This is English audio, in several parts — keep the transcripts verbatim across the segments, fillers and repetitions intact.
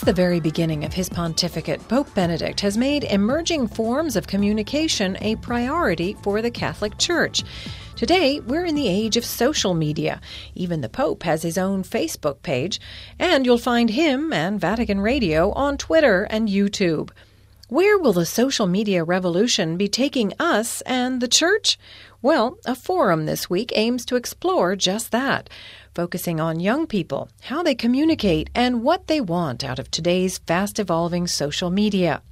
Since the very beginning of his pontificate, Pope Benedict has made emerging forms of communication a priority for the Catholic Church. Today, we're in the age of social media. Even the Pope has his own Facebook page, and you'll find him and Vatican Radio on Twitter and YouTube. Where will the social media revolution be taking us and the Church? Well, a forum this week aims to explore just that, focusing on young people, how they communicate, and what they want out of today's fast-evolving social media.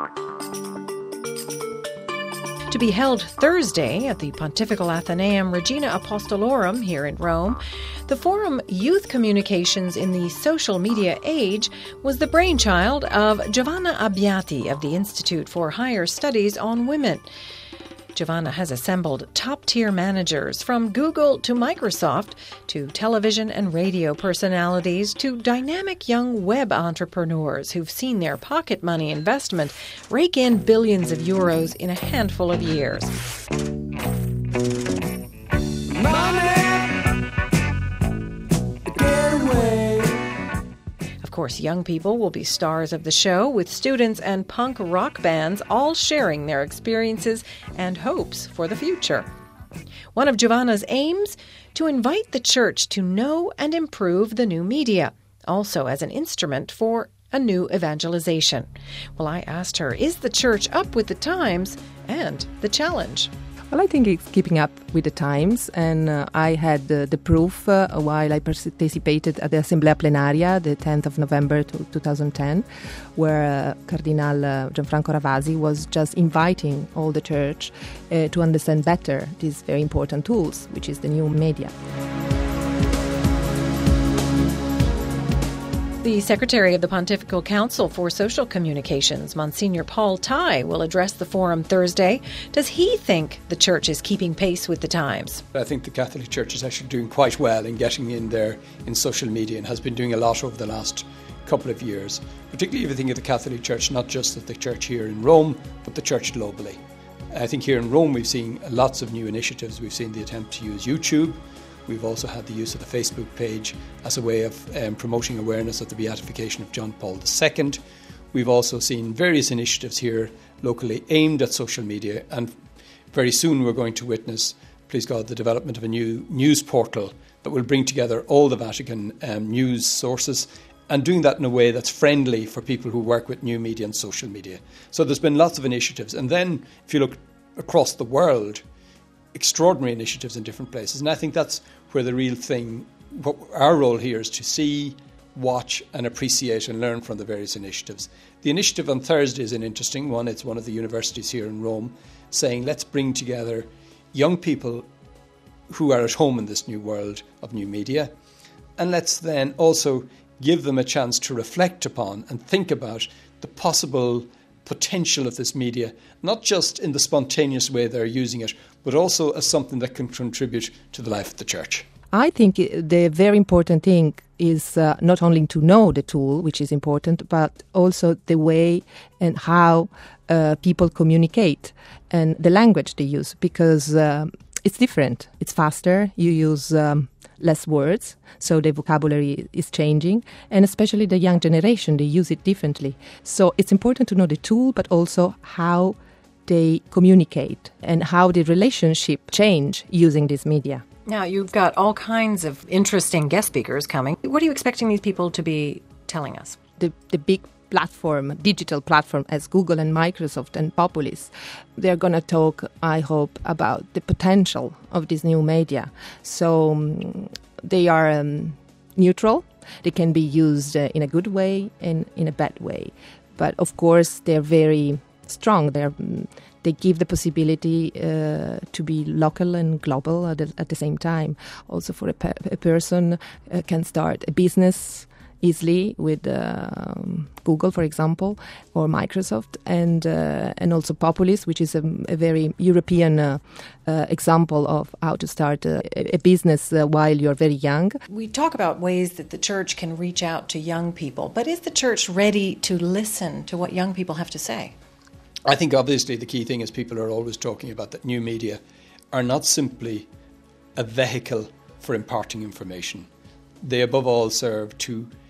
To be held Thursday at the Pontifical Athenaeum Regina Apostolorum here in Rome, the forum Youth Communications in the Social Media Age was the brainchild of Giovanna Abbiati of the Institute for Higher Studies on Women. Giovanna has assembled top-tier managers from Google to Microsoft, to television and radio personalities, to dynamic young web entrepreneurs who've seen their pocket money investment rake in billions of euros in a handful of years. Of course, young people will be stars of the show, with students and punk rock bands all sharing their experiences and hopes for the future. One of Giovanna's aims? To invite the Church to know and improve the new media, also as an instrument for a new evangelization. Well, I asked her, is the Church up with the times and the challenge? Well, I think it's keeping up with the times, and uh, I had uh, the proof uh, while I participated at the Assemblea Plenaria, the tenth of November two thousand ten, where uh, Cardinal uh, Gianfranco Ravasi was just inviting all the Church uh, to understand better these very important tools, which is the new media. The Secretary of the Pontifical Council for Social Communications, Monsignor Paul Tai, will address the forum Thursday. Does he think the Church is keeping pace with the times? I think the Catholic Church is actually doing quite well in getting in there in social media and has been doing a lot over the last couple of years, particularly if you think of the Catholic Church, not just of the Church here in Rome, but the Church globally. I think here in Rome we've seen lots of new initiatives. We've seen the attempt to use YouTube. We've also had the use of the Facebook page as a way of um, promoting awareness of the beatification of John Paul the Second. We've also seen various initiatives here locally aimed at social media, and very soon we're going to witness, please God, the development of a new news portal that will bring together all the Vatican um, news sources, and doing that in a way that's friendly for people who work with new media and social media. So there's been lots of initiatives. And then if you look across the world, extraordinary initiatives in different places. And I think that's where the real thing, what our role here is to see, watch and appreciate and learn from the various initiatives. The initiative on Thursday is an interesting one. It's one of the universities here in Rome saying, let's bring together young people who are at home in this new world of new media, and let's then also give them a chance to reflect upon and think about the possible potential of this media, not just in the spontaneous way they're using it, but also as something that can contribute to the life of the Church. I think the very important thing is uh, not only to know the tool, which is important, but also the way and how uh, people communicate and the language they use, because uh, it's different. It's faster. You use um, less words, so the vocabulary is changing, and especially the young generation, they use it differently. So it's important to know the tool, but also how they communicate and how the relationship change using this media. Now, you've got all kinds of interesting guest speakers coming. What are you expecting these people to be telling us? The, the big platform, digital platform as Google and Microsoft and Populis, they're going to talk, I hope, about the potential of this new media. So um, they are um, neutral. They can be used uh, in a good way and in a bad way. But of course, they're very strong. They're, they give the possibility uh, to be local and global at the, at the same time. Also, for a, pe- a person uh, can start a business easily with uh, Google, for example, or Microsoft, and uh, and also Populis, which is a, a very European uh, uh, example of how to start a, a business uh, while you're very young. We talk about ways that the Church can reach out to young people, but is the Church ready to listen to what young people have to say? I think obviously the key thing is people are always talking about that new media are not simply a vehicle for imparting information. They above all serve to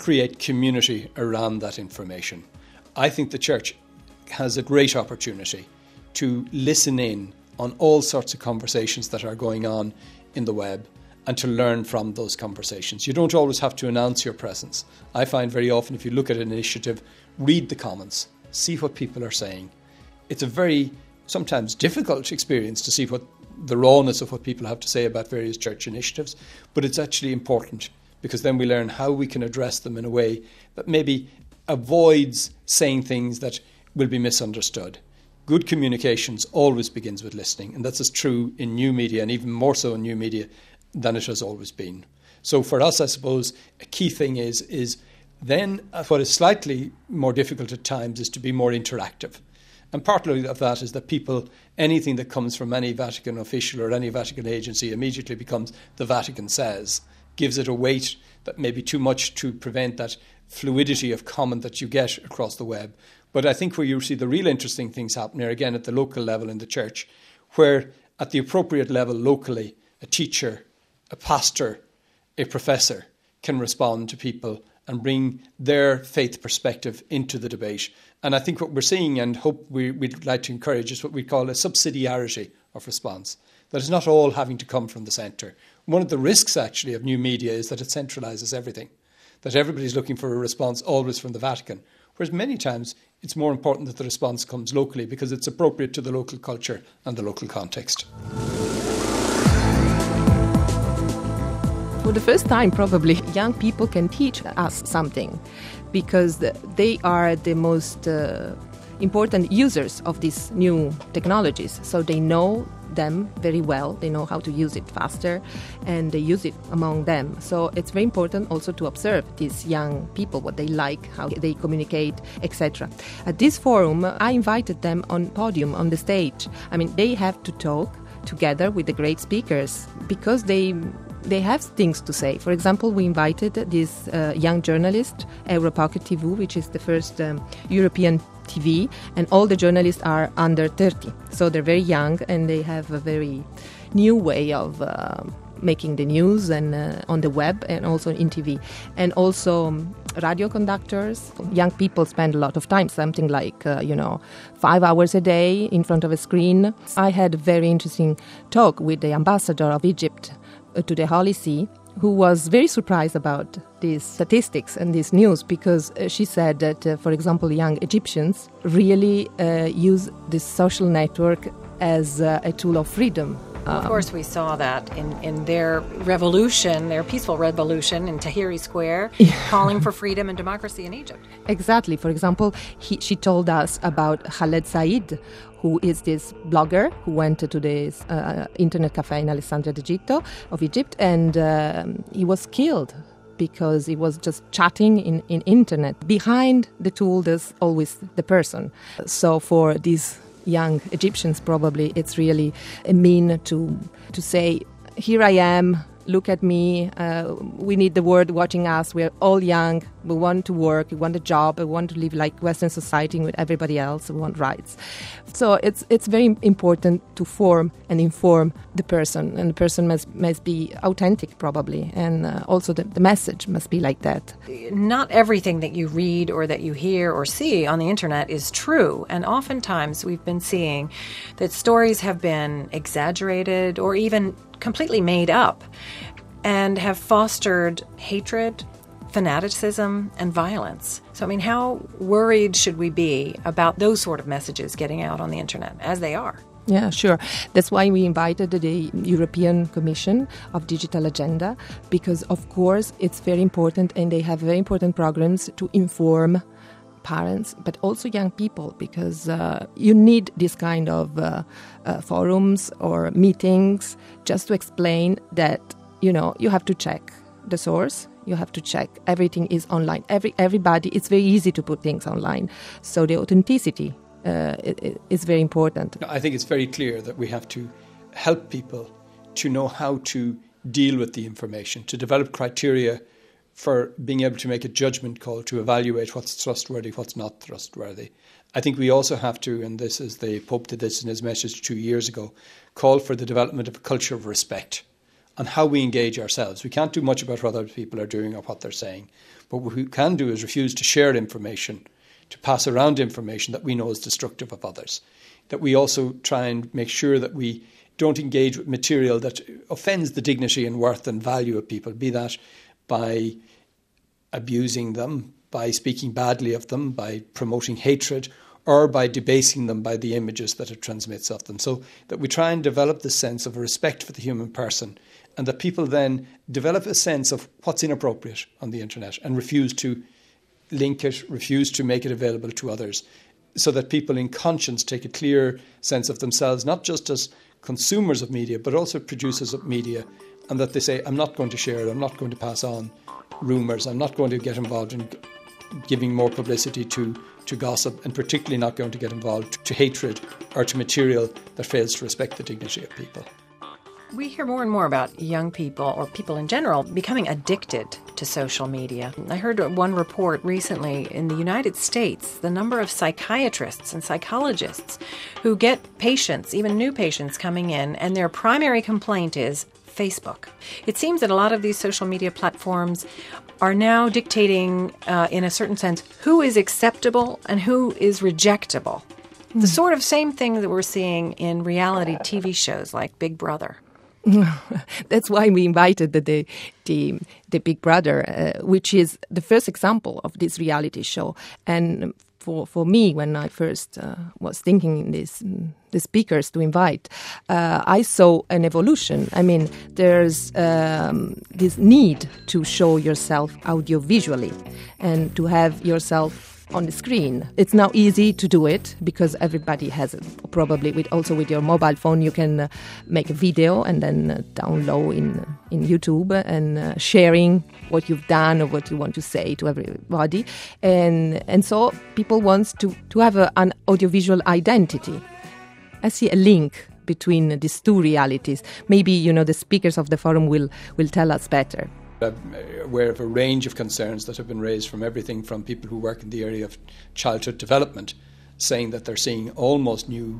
create community around that information. I think the church has a great opportunity to listen in on all sorts of conversations that are going on in the web and to learn from those conversations. You don't always have to announce your presence. I find very often if you look at an initiative, read the comments, see what people are saying. It's a very sometimes difficult experience to see what the rawness of what people have to say about various church initiatives, but it's actually important because then we learn how we can address them in a way that maybe avoids saying things that will be misunderstood. Good communications always begins with listening, and that's as true in new media and even more so in new media than it has always been. So for us, I suppose, a key thing is, is then what is slightly more difficult at times is to be more interactive. And partly of that is that people, anything that comes from any Vatican official or any Vatican agency immediately becomes the Vatican says, gives it a weight that may be too much to prevent that fluidity of comment that you get across the web. But I think where you see the real interesting things happening are again at the local level in the church, where at the appropriate level locally, a teacher, a pastor, a professor can respond to people and bring their faith perspective into the debate. And I think what we're seeing and hope we, we'd like to encourage is what we call a subsidiarity of response. That is not all having to come from the centre. One of the risks actually of new media is that it centralises everything, that everybody's looking for a response always from the Vatican, whereas many times it's more important that the response comes locally because it's appropriate to the local culture and the local context. For the first time, probably, young people can teach us something because they are the most uh, important users of these new technologies. So they know them very well, they know how to use it faster, and they use it among them. So it's very important also to observe these young people, what they like, how they communicate, et cetera. At this forum, I invited them on podium, on the stage. I mean, they have to talk together with the great speakers because they they have things to say. For example, we invited this uh, young journalist, Europocket T V, which is the first um, European T V, and all the journalists are under thirty. So they're very young and they have a very new way of uh, making the news and uh, on the web and also in T V. And also um, radio conductors. Young people spend a lot of time, something like, uh, you know, five hours a day in front of a screen. I had a very interesting talk with the ambassador of Egypt uh, to the Holy See, who was very surprised about these statistics and this news because uh, she said that, uh, for example, young Egyptians really uh, use this social network as uh, a tool of freedom. Um, of course, we saw that in, in their revolution, their peaceful revolution in Tahrir Square, calling for freedom and democracy in Egypt. Exactly. For example, he, she told us about Khaled Said, who is this blogger who went to this uh, internet cafe in Alessandria d'Egitto of Egypt, and uh, he was killed because he was just chatting in, in internet. Behind the tool, there's always the person. So for these young Egyptians, probably it's really a mean to to say, here I am, look at me, uh, we need the world watching us, we're all young, we want to work, we want a job, we want to live like Western society with everybody else, we want rights. So it's it's very important to form and inform the person, and the person must, must be authentic probably, and uh, also the, the message must be like that. Not everything that you read or that you hear or see on the internet is true, and oftentimes we've been seeing that stories have been exaggerated or even completely made up and have fostered hatred, fanaticism, and violence. So, I mean, how worried should we be about those sort of messages getting out on the internet, as they are? Yeah, sure. That's why we invited the European Commission of Digital Agenda, because, of course, it's very important, and they have very important programs to inform parents, but also young people, because uh, you need this kind of uh, uh, forums or meetings just to explain that, you know, you have to check the source, you have to check everything is online. Every everybody, it's very easy to put things online. So the authenticity uh, is very important. I think it's very clear that we have to help people to know how to deal with the information, to develop criteria for being able to make a judgment call to evaluate what's trustworthy, what's not trustworthy. I think we also have to, and this is the Pope did this in his message two years ago, call for the development of a culture of respect. on how we engage ourselves. We can't do much about what other people are doing or what they're saying. But what we can do is refuse to share information, to pass around information that we know is destructive of others. That we also try and make sure that we don't engage with material that offends the dignity and worth and value of people, be that by abusing them, by speaking badly of them, by promoting hatred, or by debasing them by the images that it transmits of them. So that we try and develop this sense of a respect for the human person, and that people then develop a sense of what's inappropriate on the internet and refuse to link it, refuse to make it available to others, so that people in conscience take a clear sense of themselves, not just as consumers of media, but also producers of media, and that they say, I'm not going to share it, I'm not going to pass on rumours, I'm not going to get involved in giving more publicity to, to gossip, and particularly not going to get involved to hatred or to material that fails to respect the dignity of people. We hear more and more about young people, or people in general, becoming addicted to social media. I heard one report recently in the United States, the number of psychiatrists and psychologists who get patients, even new patients coming in, and their primary complaint is Facebook. It seems that a lot of these social media platforms are now dictating, uh, in a certain sense, who is acceptable and who is rejectable. Mm. The sort of same thing that we're seeing in reality T V shows like Big Brother. That's why we invited the the, the, the Big Brother, uh, which is the first example of this reality show. And for for me, when I first uh, was thinking this, the speakers to invite, uh, I saw an evolution. I mean, there's um, this need to show yourself audiovisually and to have yourself on the screen. It's now easy to do it because everybody has it. Probably with also with your mobile phone, you can uh, make a video and then uh, download in in YouTube and uh, sharing what you've done or what you want to say to everybody. And and so people want to to have a, an audiovisual identity. I see a link between these two realities. Maybe, you know, the speakers of the forum will will tell us better. I'm aware of a range of concerns that have been raised from everything from people who work in the area of childhood development, saying that they're seeing almost new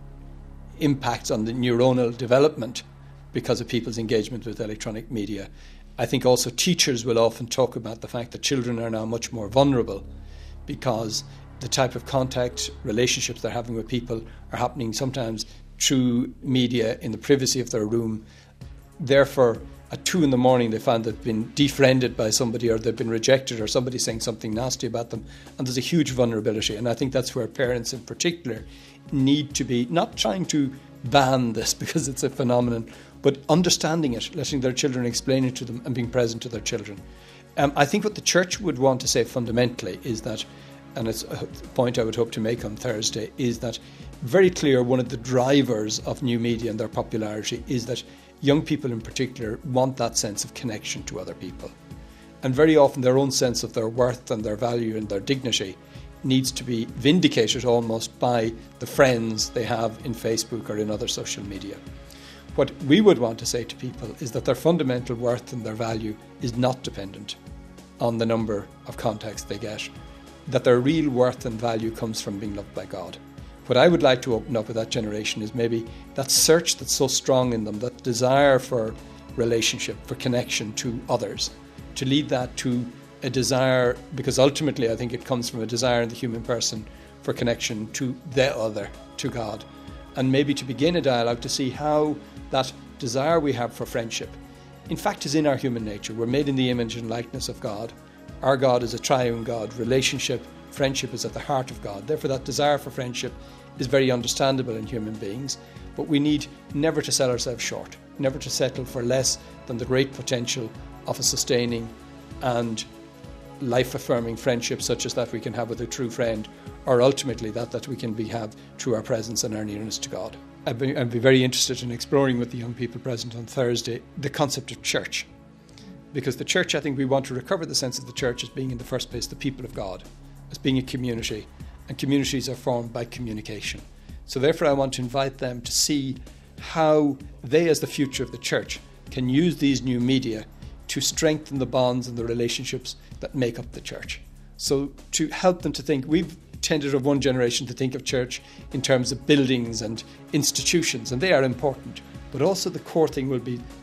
impacts on the neuronal development because of people's engagement with electronic media. I think also teachers will often talk about the fact that children are now much more vulnerable because the type of contact, relationships they're having with people are happening sometimes through media in the privacy of their room. Therefore, at two in the morning, they find they've been defriended by somebody, or they've been rejected, or somebody saying something nasty about them. And there's a huge vulnerability. And I think that's where parents in particular need to be not trying to ban this because it's a phenomenon, but understanding it, letting their children explain it to them and being present to their children. Um, I think what the church would want to say fundamentally is that, and it's a point I would hope to make on Thursday, is that very clear one of the drivers of new media and their popularity is that young people in particular want that sense of connection to other people. And very often their own sense of their worth and their value and their dignity needs to be vindicated almost by the friends they have in Facebook or in other social media. What we would want to say to people is that their fundamental worth and their value is not dependent on the number of contacts they get, that their real worth and value comes from being loved by God. What I would like to open up with that generation is maybe that search that's so strong in them, that desire for relationship, for connection to others, to lead that to a desire, because ultimately I think it comes from a desire in the human person for connection to the other, to God. And maybe to begin a dialogue to see how that desire we have for friendship, in fact, is in our human nature. We're made in the image and likeness of God. Our God is a triune God. Relationship, friendship is at the heart of God. Therefore, that desire for friendship is very understandable in human beings. But we need never to sell ourselves short, never to settle for less than the great potential of a sustaining and life-affirming friendship such as that we can have with a true friend, or ultimately that that we can be have through our presence and our nearness to God. I'd be, I'd be very interested in exploring with the young people present on Thursday the concept of church. Because the church, I think we want to recover the sense of the church as being in the first place the people of God, as being a community, and communities are formed by communication. So therefore I want to invite them to see how they as the future of the church can use these new media to strengthen the bonds and the relationships that make up the church. So to help them to think, we've tended of one generation to think of church in terms of buildings and institutions, and they are important, but also the core thing will be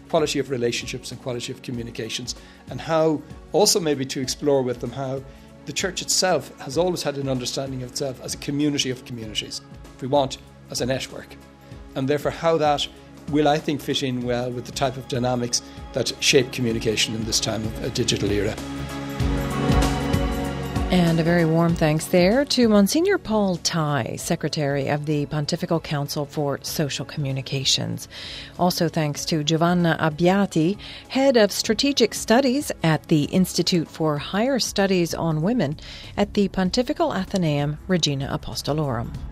quality of relationships and quality of communications, and how also maybe to explore with them how the church itself has always had an understanding of itself as a community of communities, if we want, as a network, and therefore how that will, I think, fit in well with the type of dynamics that shape communication in this time of a digital era. And a very warm thanks there to Monsignor Paul Tighe, Secretary of the Pontifical Council for Social Communications. Also thanks to Giovanna Abbiati, Head of Strategic Studies at the Institute for Higher Studies on Women at the Pontifical Athenaeum Regina Apostolorum.